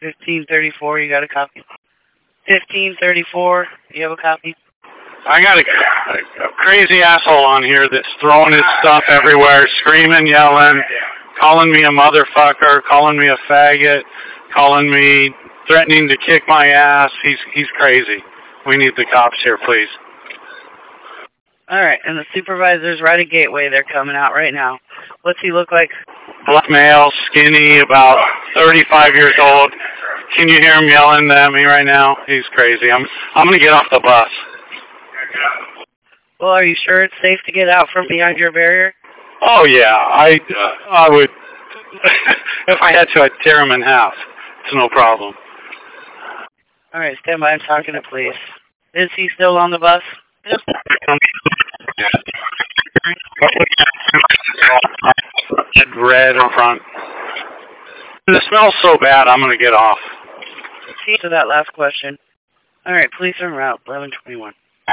1534, you got a copy? 1534, you have a copy? I got a crazy asshole on here that's throwing his stuff everywhere, screaming, yelling, calling me a motherfucker, calling me a faggot, calling me, threatening to kick my ass. He's crazy. We need the cops here, please. All right, and the supervisor's right at Gateway. They're coming out right now. What's he look like? Black male, skinny, about 35 years old. Can you hear him yelling at me right now? He's crazy. I'm going to get off the bus. Well, are you sure it's safe to get out from behind your barrier? Oh, yeah. I would, if I had to, I'd tear him in half. It's no problem. All right, stand by. I'm talking to police. Is he still on the bus? Yep. Red in front. It smells so bad, I'm going to get off. See to that last question. All right, police are en route, 1121.